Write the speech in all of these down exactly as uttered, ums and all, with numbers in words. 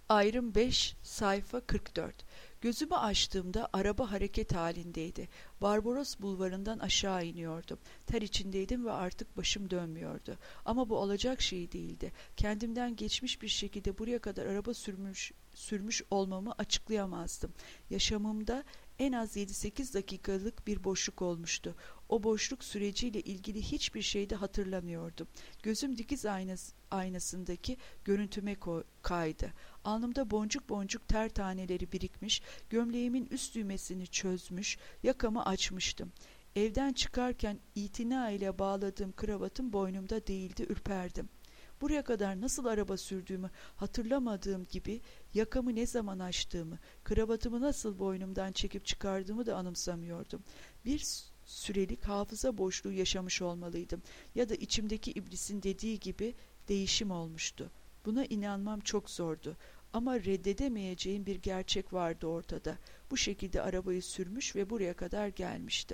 Ayrım beş, sayfa kırk dört. Gözümü açtığımda araba hareket halindeydi. Barbaros bulvarından aşağı iniyordum. Ter içindeydim ve artık başım dönmüyordu. Ama bu olacak şey değildi. Kendimden geçmiş bir şekilde buraya kadar araba sürmüş, sürmüş olmamı açıklayamazdım. Yaşamımda en az yedi sekiz dakikalık bir boşluk olmuştu. O boşluk süreciyle ilgili hiçbir şey de hatırlamıyordum. Gözüm dikiz aynası, aynasındaki görüntüme kaydı. Alnımda boncuk boncuk ter taneleri birikmiş, gömleğimin üst düğmesini çözmüş, yakamı açmıştım. Evden çıkarken itina ile bağladığım kravatım boynumda değildi, ürperdim. Buraya kadar nasıl araba sürdüğümü hatırlamadığım gibi yakamı ne zaman açtığımı, kravatımı nasıl boynumdan çekip çıkardığımı da anımsamıyordum. Bir sürelik hafıza boşluğu yaşamış olmalıydım ya da içimdeki iblisin dediği gibi değişim olmuştu. Buna inanmam çok zordu ama reddedemeyeceğim bir gerçek vardı ortada. Bu şekilde arabayı sürmüş ve buraya kadar gelmiştim.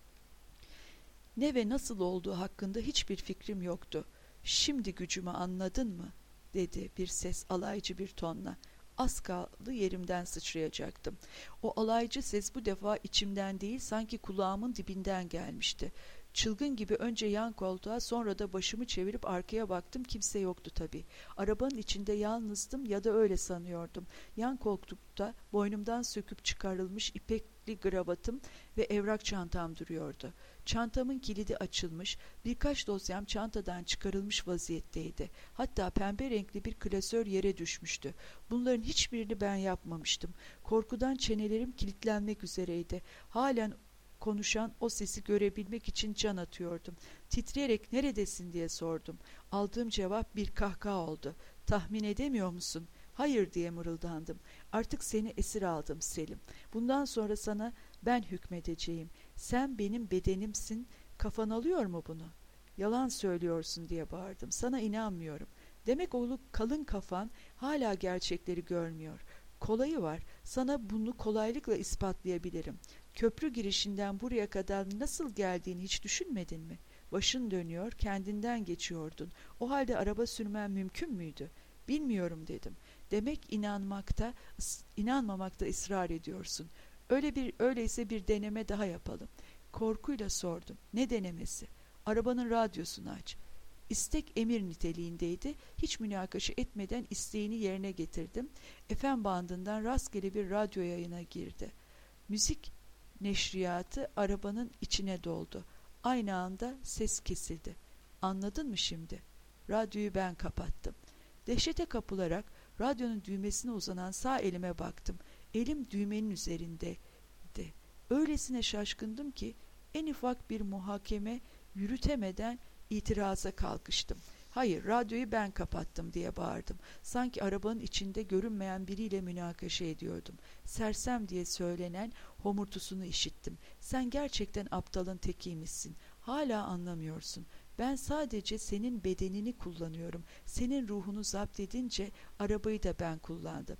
Ne ve nasıl olduğu hakkında hiçbir fikrim yoktu. "Şimdi gücümü anladın mı?" dedi bir ses alaycı bir tonla. Az kaldı yerimden sıçrayacaktım. O alaycı ses bu defa içimden değil, sanki kulağımın dibinden gelmişti. Çılgın gibi önce yan koltuğa, sonra da başımı çevirip arkaya baktım. Kimse yoktu tabii. Arabanın içinde yalnızdım ya da öyle sanıyordum. Yan koltukta boynumdan söküp çıkarılmış ipekli kravatım ve evrak çantam duruyordu. Çantamın kilidi açılmış, birkaç dosyam çantadan çıkarılmış vaziyetteydi. Hatta pembe renkli bir klasör yere düşmüştü. Bunların hiçbirini ben yapmamıştım. Korkudan çenelerim kilitlenmek üzereydi. Halen konuşan o sesi görebilmek için can atıyordum. Titreyerek "Neredesin?" diye sordum. Aldığım cevap bir kahkaha oldu. "Tahmin edemiyor musun?" "Hayır" diye mırıldandım. "Artık seni esir aldım Selim. Bundan sonra sana ben hükmedeceğim. Sen benim bedenimsin. Kafan alıyor mu bunu?" "Yalan söylüyorsun" diye bağırdım. "Sana inanmıyorum." "Demek o kalın kafan hala gerçekleri görmüyor. Kolayı var. Sana bunu kolaylıkla ispatlayabilirim. Köprü girişinden buraya kadar nasıl geldiğini hiç düşünmedin mi? Başın dönüyor, kendinden geçiyordun. O halde araba sürmen mümkün müydü?" "Bilmiyorum" dedim. "Demek inanmakta, inanmamakta ısrar ediyorsun. Öyle bir, öyleyse bir deneme daha yapalım." Korkuyla sordum. "Ne denemesi?" "Arabanın radyosunu aç." İstek emir niteliğindeydi. Hiç münakaşa etmeden isteğini yerine getirdim. F M bandından rastgele bir radyo yayına girdi. Müzik neşriyatı arabanın içine doldu. Aynı anda ses kesildi. "Anladın mı şimdi?" Radyoyu ben kapattım. Dehşete kapılarak radyonun düğmesine uzanan sağ elime baktım. Elim düğmenin üzerindeydi. Öylesine şaşkındım ki en ufak bir muhakeme yürütemeden itiraza kalkıştım. "Hayır, radyoyu ben kapattım" diye bağırdım. Sanki arabanın içinde görünmeyen biriyle münakaşa ediyordum. Sersem diye söylenen homurtusunu işittim. "Sen gerçekten aptalın tekiymişsin. Hala anlamıyorsun. Ben sadece senin bedenini kullanıyorum. Senin ruhunu zapt edince arabayı da ben kullandım.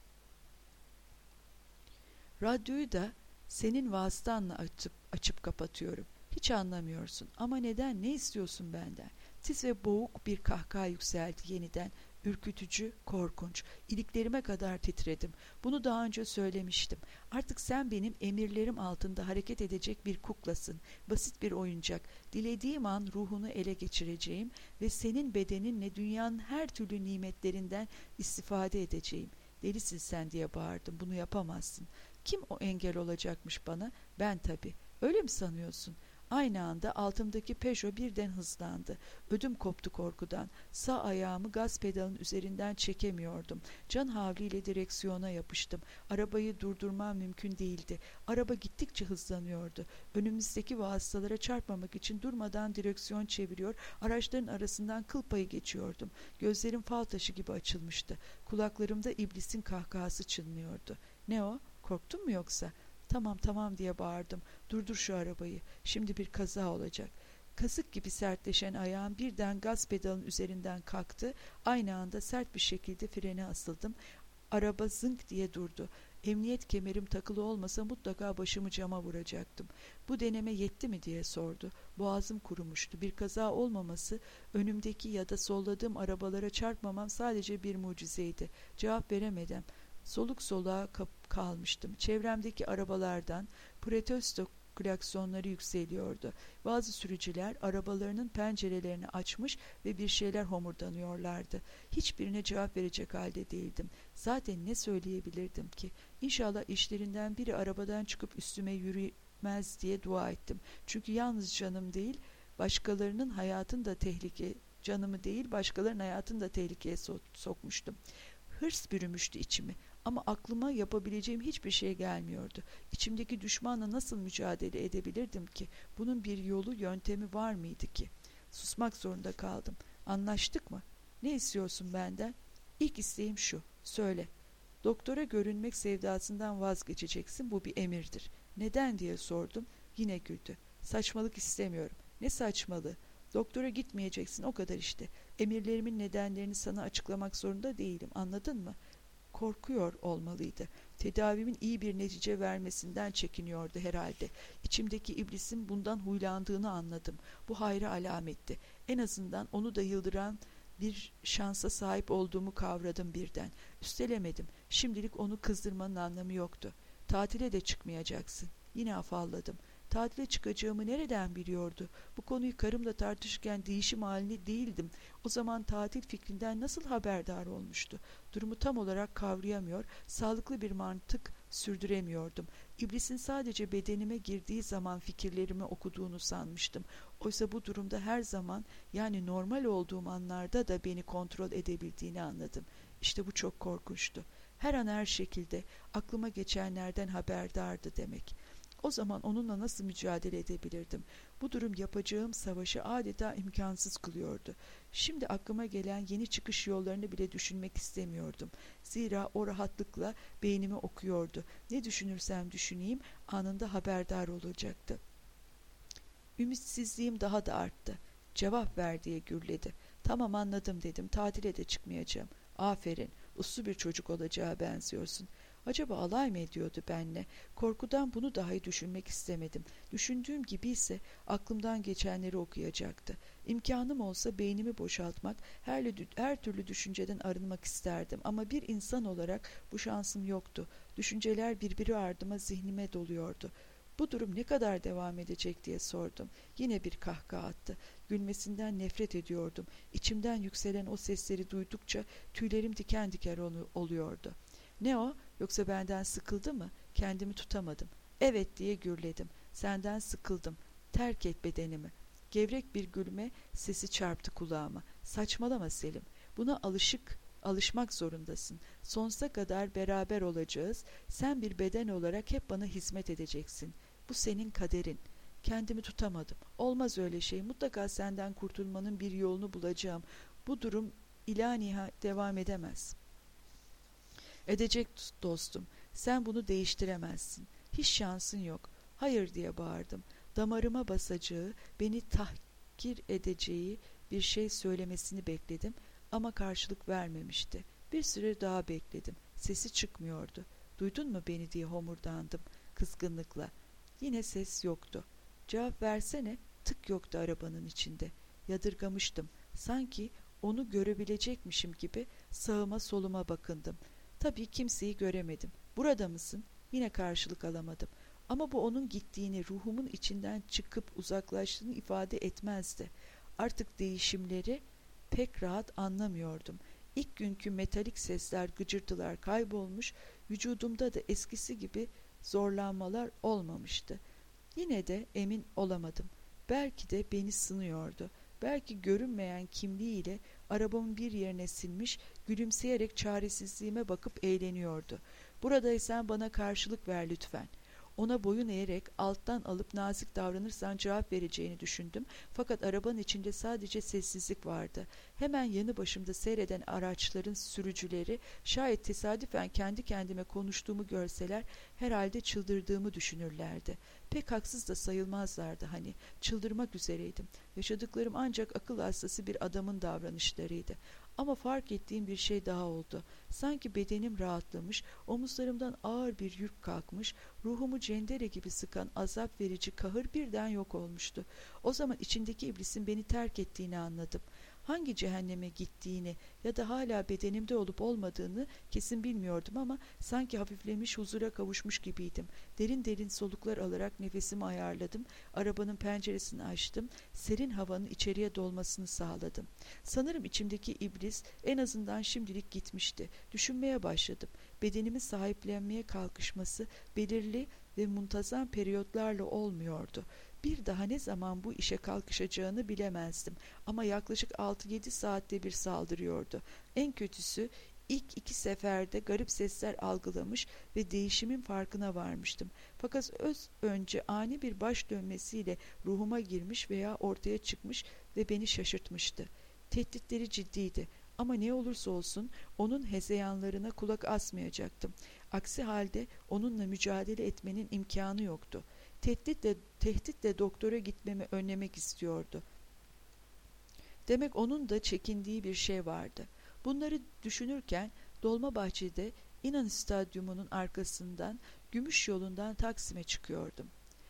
Radyoyu da senin vasıtanla açıp, açıp kapatıyorum. Hiç anlamıyorsun. Ama neden? Ne istiyorsun benden?" Tiz ve boğuk bir kahkaha yükseldi yeniden. Ürkütücü, korkunç. İliklerime kadar titredim. "Bunu daha önce söylemiştim. Artık sen benim emirlerim altında hareket edecek bir kuklasın. Basit bir oyuncak. Dilediğim an ruhunu ele geçireceğim ve senin bedeninle dünyanın her türlü nimetlerinden istifade edeceğim." "Delisin sen" diye bağırdım. "Bunu yapamazsın." Kim o engel olacakmış bana? Ben tabii. "Öyle mi sanıyorsun?" Aynı anda altımdaki Peugeot birden hızlandı. Ödüm koptu korkudan. Sağ ayağımı gaz pedalının üzerinden çekemiyordum. Can havliyle direksiyona yapıştım. Arabayı durdurmam mümkün değildi. Araba gittikçe hızlanıyordu. Önümüzdeki vasıtalara çarpmamak için durmadan direksiyon çeviriyor, araçların arasından kıl payı geçiyordum. Gözlerim fal taşı gibi açılmıştı. Kulaklarımda iblisin kahkahası çınlıyordu. "Ne o? Korktun mu yoksa?" "Tamam tamam" diye bağırdım. "Durdur şu arabayı. Şimdi bir kaza olacak." Kasık gibi sertleşen ayağım birden gaz pedalının üzerinden kalktı. Aynı anda sert bir şekilde frene asıldım. Araba zınk diye durdu. Emniyet kemerim takılı olmasa mutlaka başımı cama vuracaktım. Bu deneme yetti mi diye sordu. Boğazım kurumuştu. Bir kaza olmaması, önümdeki ya da solladığım arabalara çarpmamam sadece bir mucizeydi. Cevap veremedim. Soluk soluğa kalmıştım. Çevremdeki arabalardan protesto klaksonları yükseliyordu. Bazı sürücüler arabalarının pencerelerini açmış ve bir şeyler homurdanıyorlardı. Hiçbirine cevap verecek halde değildim. Zaten ne söyleyebilirdim ki? İnşallah işlerinden biri arabadan çıkıp üstüme yürümez diye dua ettim. Çünkü yalnız canım değil, başkalarının hayatını da tehlike, canımı değil, başkalarının hayatını da tehlikeye so- sokmuştum. Hırs bürümüştü içimi. Ama aklıma yapabileceğim hiçbir şey gelmiyordu. İçimdeki düşmanla nasıl mücadele edebilirdim ki? Bunun bir yolu, yöntemi var mıydı ki? Susmak zorunda kaldım. Anlaştık mı? Ne istiyorsun benden? İlk isteğim şu. Söyle. Doktora görünmek sevdasından vazgeçeceksin. Bu bir emirdir. Neden diye sordum. Yine güldü. Saçmalık istemiyorum. Ne saçmalığı? Doktora gitmeyeceksin, o kadar işte. Emirlerimin nedenlerini sana açıklamak zorunda değilim. Anladın mı? Korkuyor olmalıydı. Tedavimin iyi bir netice vermesinden çekiniyordu herhalde. İçimdeki iblisin bundan huylandığını anladım. Bu hayra alametti. En azından onu da yıldıran bir şansa sahip olduğumu kavradım birden. Üstelemedim. Şimdilik onu kızdırmanın anlamı yoktu. Tatile de çıkmayacaksın. Yine afalladım. Tatile çıkacağımı nereden biliyordu? Bu konuyu karımla tartışırken değişim halinde değildim. O zaman tatil fikrinden nasıl haberdar olmuştu? Durumu tam olarak kavrayamıyor, sağlıklı bir mantık sürdüremiyordum. İblisin sadece bedenime girdiği zaman fikirlerimi okuduğunu sanmıştım. Oysa bu durumda her zaman, yani normal olduğum anlarda da beni kontrol edebildiğini anladım. İşte bu çok korkunçtu. Her an her şekilde aklıma geçenlerden haberdardı demek. O zaman onunla nasıl mücadele edebilirdim? Bu durum yapacağım savaşı adeta imkansız kılıyordu. Şimdi aklıma gelen yeni çıkış yollarını bile düşünmek istemiyordum. Zira o rahatlıkla beynimi okuyordu. Ne düşünürsem düşüneyim anında haberdar olacaktı. Ümitsizliğim daha da arttı. Cevap ver diye gürledi. Tamam, anladım dedim. Tatile de çıkmayacağım. Aferin, uslu bir çocuk olacağı benziyorsun. Acaba alay mı ediyordu benimle? Korkudan bunu dahi düşünmek istemedim. Düşündüğüm gibi ise aklımdan geçenleri okuyacaktı. İmkanım olsa beynimi boşaltmak, her, her türlü düşünceden arınmak isterdim. Ama bir insan olarak bu şansım yoktu. Düşünceler birbiri ardıma zihnime doluyordu. Bu durum ne kadar devam edecek diye sordum. Yine bir kahkaha attı. Gülmesinden nefret ediyordum. İçimden yükselen o sesleri duydukça tüylerim diken diken oluyordu. Ne o? Yoksa benden sıkıldı mı? Kendimi tutamadım. Evet diye gürledim. Senden sıkıldım. Terk et bedenimi. Gevrek bir gülme sesi çarptı kulağıma. Saçmalama Selim. Buna alışık, alışmak zorundasın. Sonsuza kadar beraber olacağız. Sen bir beden olarak hep bana hizmet edeceksin. Bu senin kaderin. Kendimi tutamadım. Olmaz öyle şey. Mutlaka senden kurtulmanın bir yolunu bulacağım. Bu durum ilaniha devam edemez. Edecek dostum. Sen bunu değiştiremezsin. Hiç şansın yok. Hayır diye bağırdım. Damarıma basacağı, beni tahkir edeceği bir şey söylemesini bekledim ama karşılık vermemişti. Bir süre daha bekledim. Sesi çıkmıyordu. Duydun mu beni diye homurdandım kızgınlıkla. Yine ses yoktu. Cevap versene. Tık yoktu arabanın içinde. Yadırgamıştım. Sanki onu görebilecekmişim gibi sağıma soluma bakındım. Tabii kimseyi göremedim. Burada mısın? Yine karşılık alamadım. Ama bu onun gittiğini, ruhumun içinden çıkıp uzaklaştığını ifade etmezdi. Artık değişimleri pek rahat anlamıyordum. İlk günkü metalik sesler, gıcırtılar kaybolmuş, vücudumda da eskisi gibi zorlanmalar olmamıştı. Yine de emin olamadım. Belki de beni sınıyordu. Belki görünmeyen kimliğiyle arabamın bir yerine silmiş, gülümseyerek çaresizliğime bakıp eğleniyordu. Buradaysan bana karşılık ver lütfen. Ona boyun eğerek alttan alıp nazik davranırsan cevap vereceğini düşündüm. Fakat arabanın içinde sadece sessizlik vardı. Hemen yanı başımda seyreden araçların sürücüleri şayet tesadüfen kendi kendime konuştuğumu görseler herhalde çıldırdığımı düşünürlerdi. Pek haksız da sayılmazlardı hani. Çıldırmak üzereydim. Yaşadıklarım ancak akıl hastası bir adamın davranışlarıydı. Ama fark ettiğim bir şey daha oldu. Sanki bedenim rahatlamış, omuzlarımdan ağır bir yük kalkmış, ruhumu cendere gibi sıkan azap verici kahır birden yok olmuştu. O zaman içindeki iblisin beni terk ettiğini anladım. Hangi cehenneme gittiğini ya da hala bedenimde olup olmadığını kesin bilmiyordum ama sanki hafiflemiş, huzura kavuşmuş gibiydim. Derin derin soluklar alarak nefesimi ayarladım. Arabanın penceresini açtım. Serin havanın içeriye dolmasını sağladım. Sanırım içimdeki iblis en azından şimdilik gitmişti. Düşünmeye başladım. Bedenimi sahiplenmeye kalkışması belirli ve muntazam periyotlarla olmuyordu. Bir daha ne zaman bu işe kalkışacağını bilemezdim ama yaklaşık altı yedi saatte bir saldırıyordu. En kötüsü ilk iki seferde garip sesler algılamış ve değişimin farkına varmıştım. Fakat öz önce ani bir baş dönmesiyle ruhuma girmiş veya ortaya çıkmış ve beni şaşırtmıştı. Tehditleri ciddiydi ama ne olursa olsun onun hezeyanlarına kulak asmayacaktım. Aksi halde onunla mücadele etmenin imkanı yoktu. Tehditle, tehditle doktora gitmemi önlemek istiyordu. Demek onun da çekindiği bir şey vardı. Bunları düşünürken Dolmabahçe'de İnan Stadyumu'nun arkasından Gümüş Yolu'ndan Taksim'e çıkıyordum.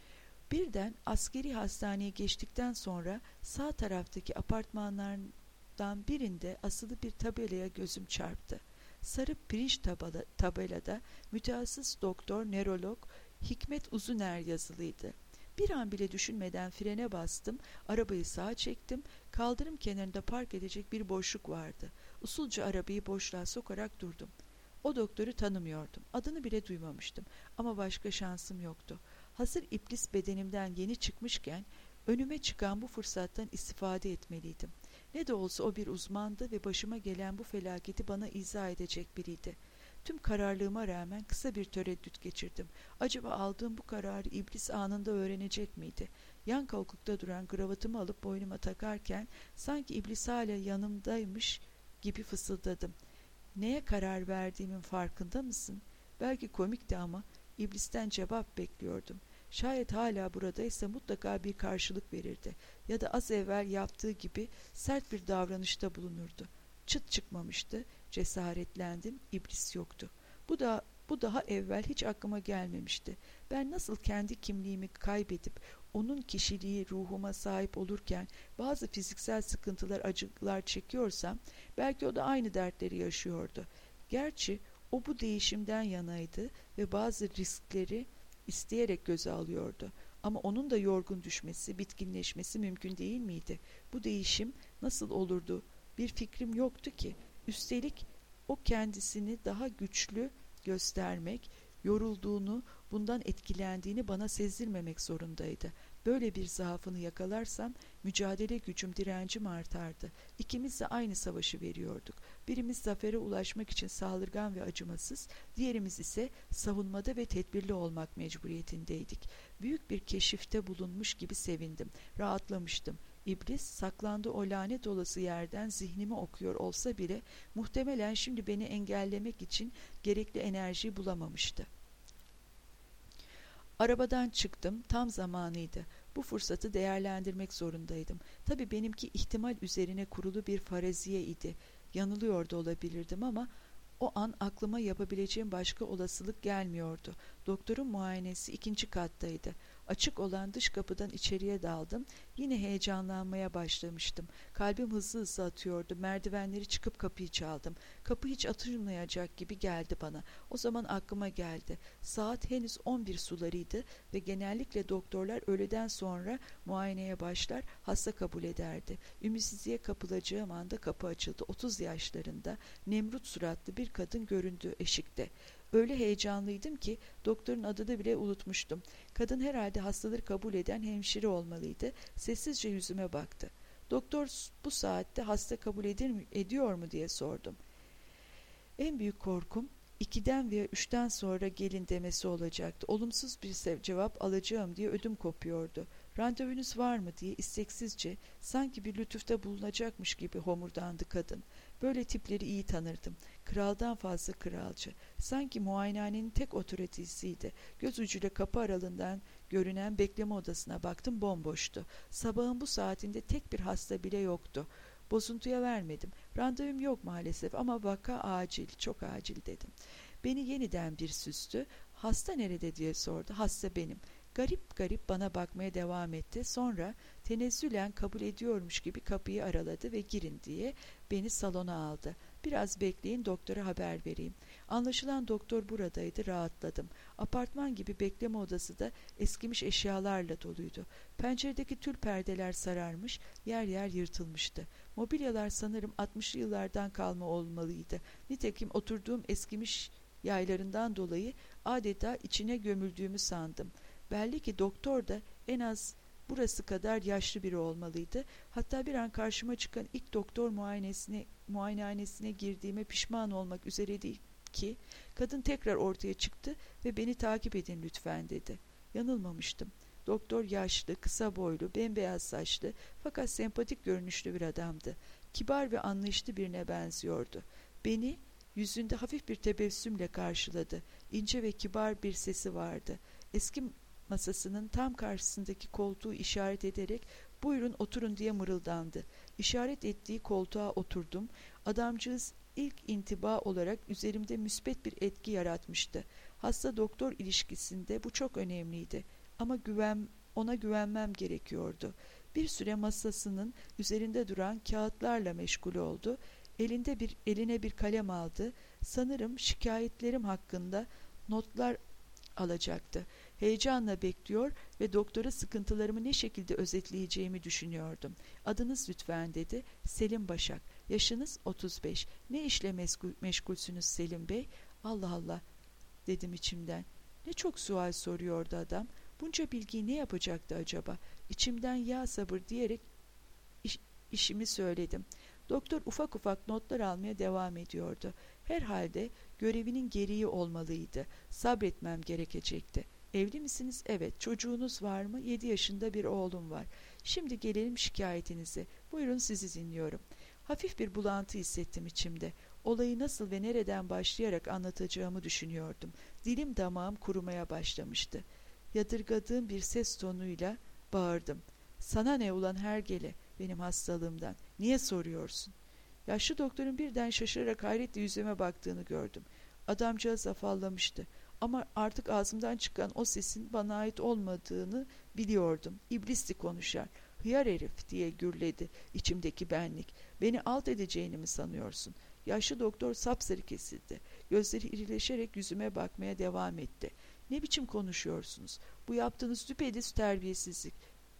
Birden askeri hastaneye geçtikten sonra sağ taraftaki apartmanlardan birinde asılı bir tabelaya gözüm çarptı. Sarı pirinç tabela, tabelada mütehassıs doktor, nörolog Hikmet Uzuner yazılıydı. Bir an bile düşünmeden frene bastım, arabayı sağa çektim, kaldırım kenarında park edecek bir boşluk vardı. Usulca arabayı boşluğa sokarak durdum. O doktoru tanımıyordum, adını bile duymamıştım ama başka şansım yoktu. Hazır iblis bedenimden yeni çıkmışken önüme çıkan bu fırsattan istifade etmeliydim. Ne de olsa o bir uzmandı ve başıma gelen bu felaketi bana izah edecek biriydi. Tüm kararlılığıma rağmen kısa bir tereddüt geçirdim. Acaba aldığım bu kararı iblis anında öğrenecek miydi? Yan koltukta duran kravatımı alıp boynuma takarken sanki iblis hala yanımdaymış gibi fısıldadım. Neye karar verdiğimin farkında mısın? Belki komikti ama iblisten cevap bekliyordum. Şayet hala buradaysa mutlaka bir karşılık verirdi ya da az evvel yaptığı gibi sert bir davranışta bulunurdu. Çıt çıkmamıştı. Cesaretlendim. İblis yoktu. Bu da bu daha evvel hiç aklıma gelmemişti. Ben nasıl kendi kimliğimi kaybedip onun kişiliği ruhuma sahip olurken bazı fiziksel sıkıntılar, acılar çekiyorsam belki o da aynı dertleri yaşıyordu. Gerçi o bu değişimden yanaydı ve bazı riskleri isteyerek göze alıyordu. Ama onun da yorgun düşmesi, bitkinleşmesi mümkün değil miydi? Bu değişim nasıl olurdu? Bir fikrim yoktu ki. Üstelik o kendisini daha güçlü göstermek, yorulduğunu, bundan etkilendiğini bana sezdirmemek zorundaydı. Böyle bir zaafını yakalarsam mücadele gücüm, direncim artardı. İkimiz de aynı savaşı veriyorduk. Birimiz zafere ulaşmak için saldırgan ve acımasız, diğerimiz ise savunmada ve tedbirli olmak mecburiyetindeydik. Büyük bir keşifte bulunmuş gibi sevindim, rahatlamıştım. İblis saklandığı o lanet olası yerden zihnimi okuyor olsa bile muhtemelen şimdi beni engellemek için gerekli enerjiyi bulamamıştı. Arabadan çıktım, tam zamanıydı. Bu fırsatı değerlendirmek zorundaydım. Tabii benimki ihtimal üzerine kurulu bir faraziye idi. Yanılıyor da olabilirdim ama o an aklıma yapabileceğim başka olasılık gelmiyordu. Doktorun muayenesi ikinci kattaydı. Açık olan dış kapıdan içeriye daldım. Yine heyecanlanmaya başlamıştım. Kalbim hızlı hızlı atıyordu. Merdivenleri çıkıp kapıyı çaldım. Kapı hiç açılmayacak gibi geldi bana. O zaman aklıma geldi. Saat henüz on bir sularıydı ve genellikle doktorlar öğleden sonra muayeneye başlar, hasta kabul ederdi. Ümitsizliğe kapılacağım anda kapı açıldı. Otuz yaşlarında, nemrut suratlı bir kadın göründü eşikte. Öyle heyecanlıydım ki doktorun adını bile unutmuştum. Kadın herhalde hastaları kabul eden hemşire olmalıydı. Sessizce yüzüme baktı. Doktor bu saatte hasta kabul edir mi, ediyor mu diye sordum. En büyük korkum ikiden veya üçten sonra gelin demesi olacaktı. Olumsuz bir cevap alacağım diye ödüm kopuyordu. Randevunuz var mı diye isteksizce, sanki bir lütufta bulunacakmış gibi homurdandı kadın. Böyle tipleri iyi tanırdım. Kraldan fazla kralcı. Sanki muayenehanenin tek otoritesiydi. Göz ucuyla kapı aralığından görünen bekleme odasına baktım, bomboştu. Sabahın bu saatinde tek bir hasta bile yoktu. Bozuntuya vermedim. Randevum yok maalesef ama vaka acil, çok acil dedim. Beni yeniden bir süstü. Hasta nerede diye sordu. Hasta benim. Garip garip bana bakmaya devam etti. Sonra tenezzülen kabul ediyormuş gibi kapıyı araladı ve girin diye beni salona aldı. Biraz bekleyin, doktora haber vereyim. Anlaşılan doktor buradaydı, rahatladım. Apartman gibi bekleme odası da eskimiş eşyalarla doluydu. Penceredeki tül perdeler sararmış, yer yer yırtılmıştı. Mobilyalar sanırım altmışlı yıllardan kalma olmalıydı. Nitekim oturduğum eskimiş yaylarından dolayı adeta içine gömüldüğümü sandım. Belli ki doktor da en az burası kadar yaşlı biri olmalıydı. Hatta bir an karşıma çıkan ilk doktor muayenesine, muayenehanesine girdiğime pişman olmak üzereydi ki kadın tekrar ortaya çıktı ve beni takip edin lütfen dedi. Yanılmamıştım. Doktor yaşlı, kısa boylu, bembeyaz saçlı fakat sempatik görünüşlü bir adamdı. Kibar ve anlayışlı birine benziyordu. Beni yüzünde hafif bir tebessümle karşıladı. İnce ve kibar bir sesi vardı. Eski masasının tam karşısındaki koltuğu işaret ederek "Buyurun oturun" diye mırıldandı. İşaret ettiği koltuğa oturdum. Adamcağız ilk intiba olarak üzerimde müsbet bir etki yaratmıştı. Hasta doktor ilişkisinde bu çok önemliydi. Ama güven, ona güvenmem gerekiyordu. Bir süre masasının üzerinde duran kağıtlarla meşgul oldu. Elinde bir eline bir kalem aldı. Sanırım şikayetlerim hakkında notlar alacaktı. Heyecanla bekliyor ve doktora sıkıntılarımı ne şekilde özetleyeceğimi düşünüyordum. Adınız lütfen dedi. Selim Başak. Yaşınız otuz beş. Ne işle meşgul, meşgulsünüz Selim Bey? Allah Allah dedim içimden. Ne çok sual soruyordu adam. Bunca bilgiyi ne yapacaktı acaba? İçimden ya sabır diyerek iş, işimi söyledim. Doktor ufak ufak notlar almaya devam ediyordu. Herhalde görevinin gereği olmalıydı. Sabretmem gerekecekti. Evli misiniz? Evet. Çocuğunuz var mı? Yedi yaşında bir oğlum var. Şimdi gelelim şikayetinize. Buyurun, sizi dinliyorum. Hafif bir bulantı hissettim içimde. Olayı nasıl ve nereden başlayarak anlatacağımı düşünüyordum. Dilim damağım kurumaya başlamıştı. Yadırgadığım bir ses tonuyla bağırdım. Sana ne ulan hergele benim hastalığımdan? Niye soruyorsun? Yaşlı doktorun birden şaşırarak hayretle yüzüme baktığını gördüm. Adamcağız afallamıştı. Ama artık ağzımdan çıkan o sesin bana ait olmadığını biliyordum. İblisti konuşan. Hıyar herif diye gürledi içimdeki benlik. Beni alt edeceğini mi sanıyorsun? Yaşlı doktor sapsarı kesildi. Gözleri irileşerek yüzüme bakmaya devam etti. Ne biçim konuşuyorsunuz? Bu yaptığınız düpedüz terbiyesizlik.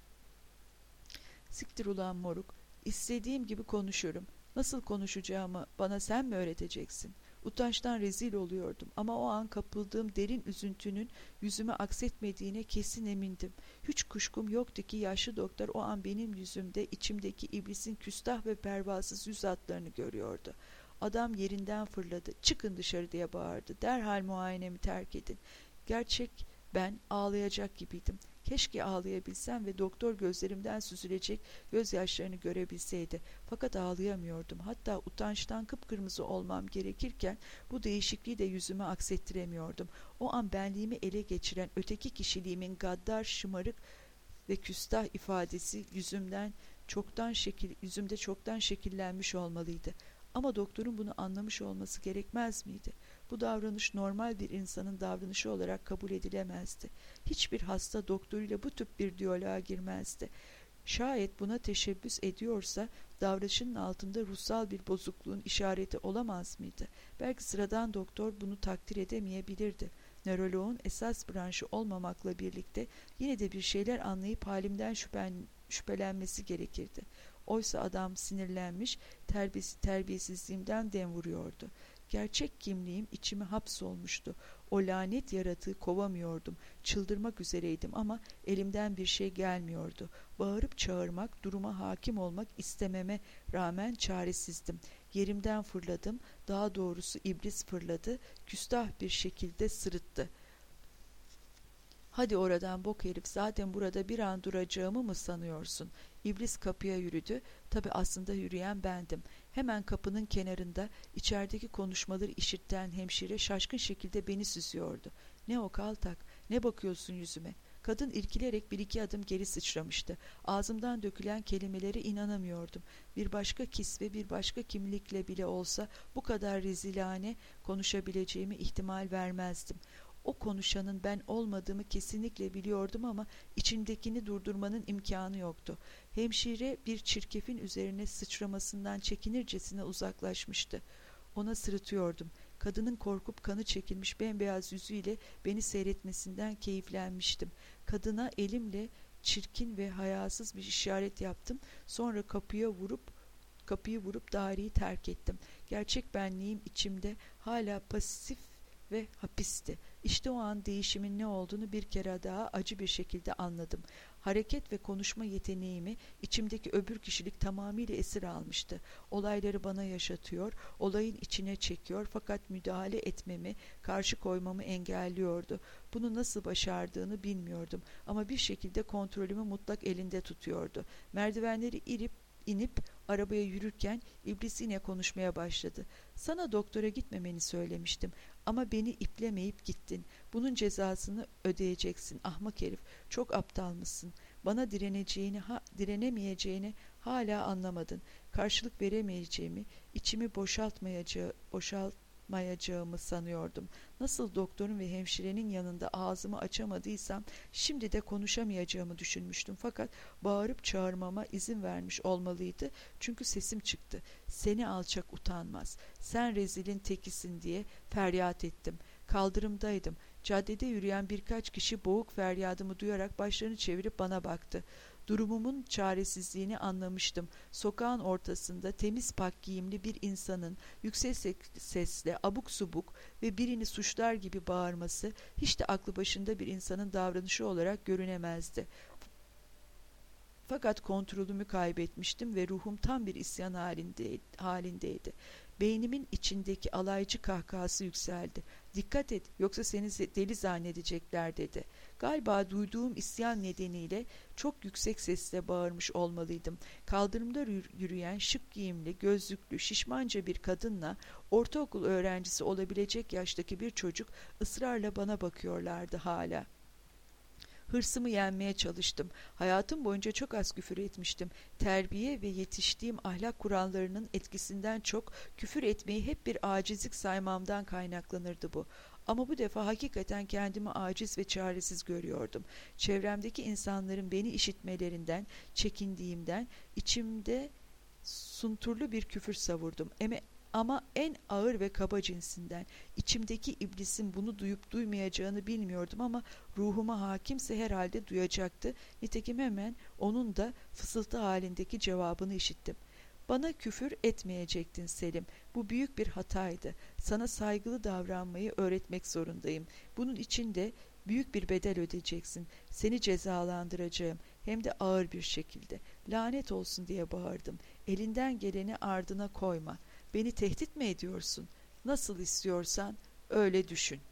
Siktir ulan moruk. İstediğim gibi konuşurum. Nasıl konuşacağımı bana sen mi öğreteceksin? Utançtan rezil oluyordum ama o an kapıldığım derin üzüntünün yüzüme aksetmediğine kesin emindim. Hiç kuşkum yoktu ki yaşlı doktor o an benim yüzümde içimdeki iblisin küstah ve pervasız yüz hatlarını görüyordu. Adam yerinden fırladı. Çıkın dışarı diye bağırdı. Derhal muayenemi terk edin. Gerçek ben ağlayacak gibiydim. Keşke ağlayabilsem ve doktor gözlerimden süzülecek gözyaşlarını görebilseydi. Fakat ağlayamıyordum. Hatta utançtan kıpkırmızı olmam gerekirken bu değişikliği de yüzüme aksettiremiyordum. O an benliğimi ele geçiren öteki kişiliğimin gaddar, şımarık ve küstah ifadesi yüzümden çoktan şekil, yüzümde çoktan şekillenmiş olmalıydı. Ama doktorun bunu anlamış olması gerekmez miydi? Bu davranış normal bir insanın davranışı olarak kabul edilemezdi. Hiçbir hasta doktoruyla bu tip bir diyaloğa girmezdi. Şayet buna teşebbüs ediyorsa davranışının altında ruhsal bir bozukluğun işareti olamaz mıydı? Belki sıradan doktor bunu takdir edemeyebilirdi. Nöroloğun esas branşı olmamakla birlikte yine de bir şeyler anlayıp halimden şüphen, şüphelenmesi gerekirdi. Oysa adam sinirlenmiş, terbiyesi, terbiyesizliğimden dem vuruyordu. Gerçek kimliğim içime hapsolmuştu. O lanet yaratığı kovamıyordum. Çıldırmak üzereydim ama elimden bir şey gelmiyordu. Bağırıp çağırmak, duruma hakim olmak istememe rağmen çaresizdim. Yerimden fırladım. Daha doğrusu iblis fırladı. Küstah bir şekilde sırıttı. Hadi oradan bok herif, zaten burada bir an duracağımı mı sanıyorsun? İblis kapıya yürüdü. Tabii aslında yürüyen bendim. Hemen kapının kenarında içerideki konuşmaları işiten hemşire şaşkın şekilde beni süzüyordu. Ne o kaltak, ne bakıyorsun yüzüme? Kadın irkilerek bir iki adım geri sıçramıştı. Ağzımdan dökülen kelimelere inanamıyordum. Bir başka kisve, bir başka kimlikle bile olsa bu kadar rezilane konuşabileceğimi ihtimal vermezdim. O konuşanın ben olmadığımı kesinlikle biliyordum ama içimdekini durdurmanın imkanı yoktu. Hemşire bir çirkefin üzerine sıçramasından çekinircesine uzaklaşmıştı. Ona sırıtıyordum. Kadının korkup kanı çekilmiş bembeyaz yüzüyle beni seyretmesinden keyiflenmiştim. Kadına elimle çirkin ve hayasız bir işaret yaptım. Sonra kapıya vurup kapıyı vurup daireyi terk ettim. Gerçek benliğim içimde hala pasif ve hapisti. İşte o an değişimin ne olduğunu bir kere daha acı bir şekilde anladım. Hareket ve konuşma yeteneğimi içimdeki öbür kişilik tamamıyla esir almıştı. Olayları bana yaşatıyor, olayın içine çekiyor fakat müdahale etmemi, karşı koymamı engelliyordu. Bunu nasıl başardığını bilmiyordum ama bir şekilde kontrolümü mutlak elinde tutuyordu. Merdivenleri inip inip arabaya yürürken iblis yine konuşmaya başladı. Sana doktora gitmemeni söylemiştim ama beni iplemeyip gittin. Bunun cezasını ödeyeceksin ahmak herif. Çok aptal mısın? Bana direneceğini, ha, direnemeyeceğini hala anlamadın. Karşılık veremeyeceğimi, içimi boşaltmayacağı, boşaltmayacağımı sanıyordum. Nasıl doktorun ve hemşirenin yanında ağzımı açamadıysam şimdi de konuşamayacağımı düşünmüştüm. Fakat bağırıp çağırmama izin vermiş olmalıydı. Çünkü sesim çıktı. Seni alçak utanmaz. Sen rezilin tekisin diye feryat ettim. Kaldırımdaydım. Caddede yürüyen birkaç kişi boğuk feryadımı duyarak başlarını çevirip bana baktı. Durumumun çaresizliğini anlamıştım. Sokağın ortasında temiz pak giyimli bir insanın yüksek sesle abuk subuk ve birini suçlar gibi bağırması hiç de aklı başında bir insanın davranışı olarak görünemezdi. Fakat kontrolümü kaybetmiştim ve ruhum tam bir isyan halindeydi. halindeydi. Beynimin içindeki alaycı kahkahası yükseldi. Dikkat et yoksa seni deli zannedecekler dedi. Galiba duyduğum isyan nedeniyle çok yüksek sesle bağırmış olmalıydım. Kaldırımda yürüyen şık giyimli, gözlüklü, şişmanca bir kadınla ortaokul öğrencisi olabilecek yaştaki bir çocuk ısrarla bana bakıyorlardı hala. Hırsımı yenmeye çalıştım. Hayatım boyunca çok az küfür etmiştim. Terbiye ve yetiştiğim ahlak kurallarının etkisinden çok küfür etmeyi hep bir acizlik saymamdan kaynaklanırdı bu. Ama bu defa hakikaten kendimi aciz ve çaresiz görüyordum. Çevremdeki insanların beni işitmelerinden, çekindiğimden içimde sunturlu bir küfür savurdum. Eme Ama en ağır ve kaba cinsinden. İçimdeki iblisin bunu duyup duymayacağını bilmiyordum ama ruhuma hakimse herhalde duyacaktı. Nitekim hemen onun da fısıltı halindeki cevabını işittim. Bana küfür etmeyecektin Selim. Bu büyük bir hataydı. Sana saygılı davranmayı öğretmek zorundayım. Bunun için de büyük bir bedel ödeyeceksin. Seni cezalandıracağım. Hem de ağır bir şekilde. Lanet olsun diye bağırdım. Elinden geleni ardına koyma. Beni tehdit mi ediyorsun? Nasıl istiyorsan öyle düşün.